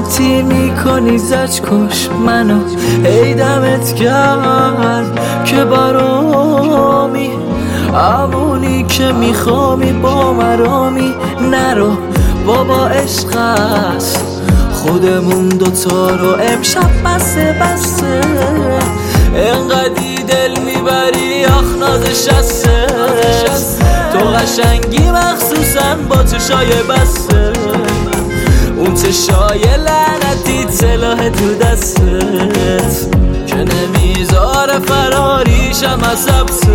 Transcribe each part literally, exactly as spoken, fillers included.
قاطی میکنی زج کش منو ای دمت کرد که برامی همونی که میخوامی با مرامی نرو بابا عشق است خودمون دوتا رو امشب بسه بسه انقدی دل میبری آخ نازش هسته تو قشنگی مخصوصا با چشای بسته اون چشای لعنتی سلاح تو دستت که نمیذاره فراریشم از حبست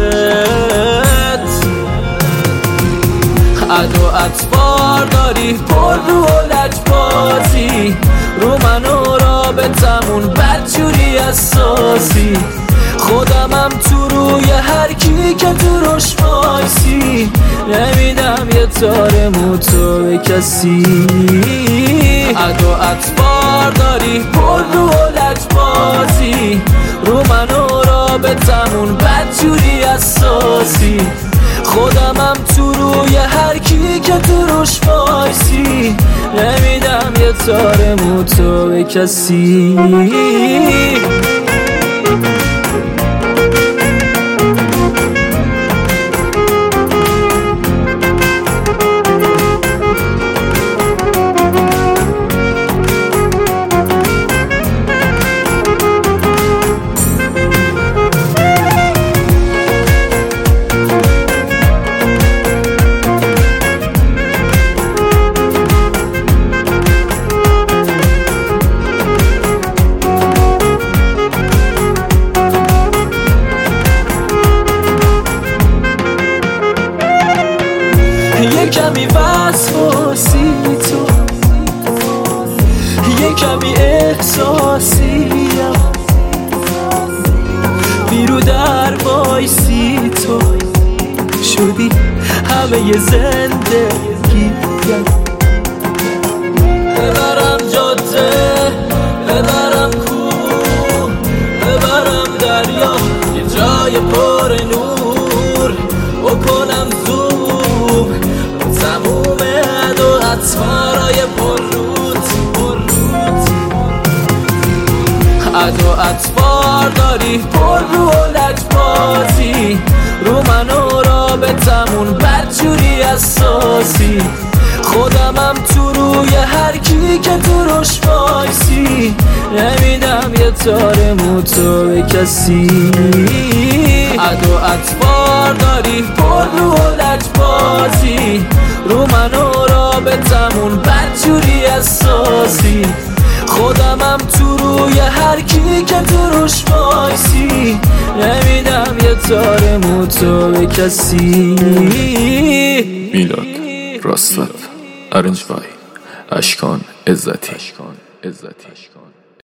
عد و اطفار داری پر رو و لجبازی رو من و رابطمون بدجوری اساسی خودمم تو روی هر کی که تو روش وایسی نمیدم یه تار موتو به کسی عد و اطفار داری پر رو و لجبازی رو من و رابطمون بدجوری اساسی خودمم تو روی هر کی که تو روش وایسی نمیدم یه تار موتو به کسی یه کمی وسواسی تو یه کمی احساسیم بیرو در وایسی تو شدی همه ی زندگیم ببرم جاده ببرم کوه ببرم دریا یه جای پر نور بکنم زوم تموم عد و اطفارای پرروت عد و اطفار داری پر رو و لجبازی رو من و رابطمون بدجوری اساسی خودمم تو روی هر کی که تو روش وایسی نمیدم یه تار موتو به کسی عد و اطفار داری پر رو و لجبازی رو من و رابطمون بدجوری اساسی خودمم تو روی هر کی که تو روش وایسی نمیدم یه تار موتو به کسی میلاد راست رپ ارنج بای اشکان عزتی